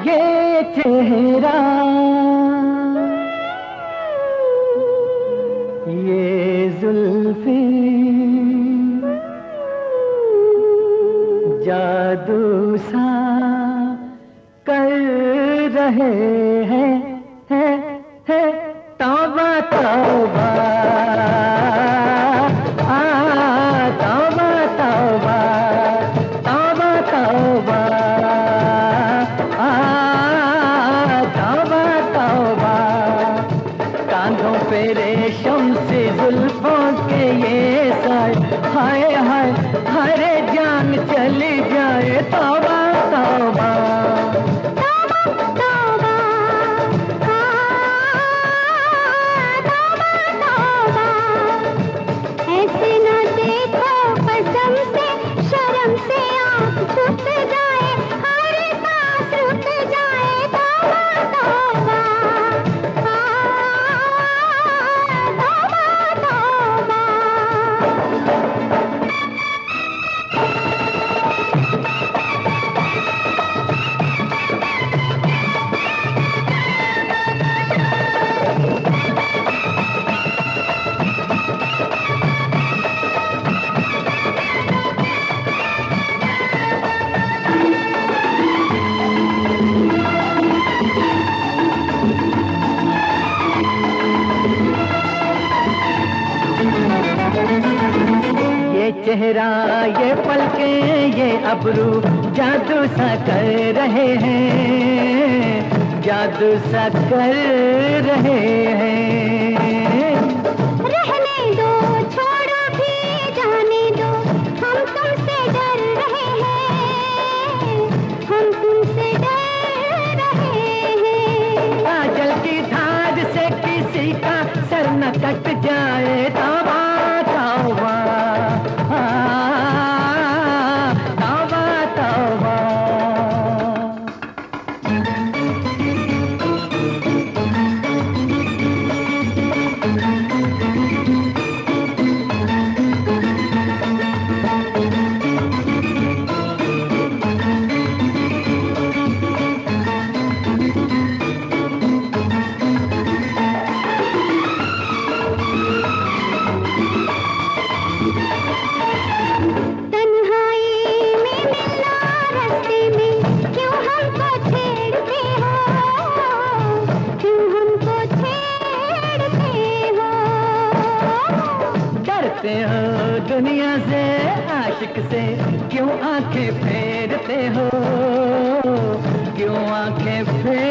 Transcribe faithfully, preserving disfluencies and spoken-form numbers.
ये चेहरा, ये जुल्फी जादू सा कर रहे हैं, है, है, तौबा तौबा, आ तौबा तौबा, तौबा तौबा, आ तौबा तौबा। कांधों पे रेशम से जुल्फों के ये सर, हाय हाय हरे जान चली जाए, तौबा तौबा। चेहरा ये पलकें ये अबरू जादू सा कर रहे हैं, जादू सा कर रहे हैं। रहने दो छोड़ो भी जाने दो, हम तुमसे डर रहे हैं, हम तुमसे डर रहे हैं। काजल की धार से किसी का सर न कट जाए, तौबा तौबा, हो दुनिया से आशिक से क्यों आंखें फेरते हो, क्यों आंखें फेर